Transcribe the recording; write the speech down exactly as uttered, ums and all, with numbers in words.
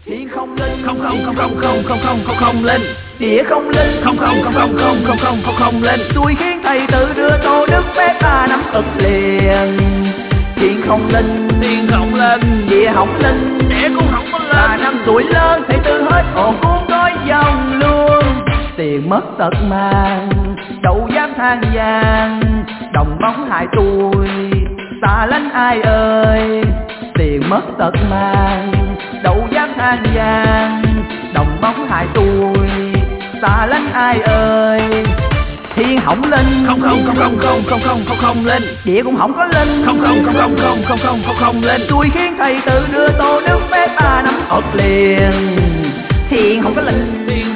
Thiên không linh, không không không không không không không không không linh. địa không linh, không không không không không không không không không linh. tôi khiến thầy tự đưa tô đức phép ta nắm ực liền. Thiên không linh, Thiên không linh, địa không linh, địa cũng không có ta linh. năm tuổi lớn thầy tự hết hồn cuốn gói dòng luôn. Tiền mất tật mang, đâu dám than vàng, đồng bóng hại tôi, xa lánh ai ơi. Tiền mất tật mang, đâu dám than vàng, đồng bóng hại tôi, xa lánh ai ơi. Thiên hỏng linh, không không không không không không không không không linh. địa cũng không có linh, không không không không không không không không không linh. tôi khiến thầy tự đưa tô nước phép ta nắm ực liền. Thiên không có linh, Thiên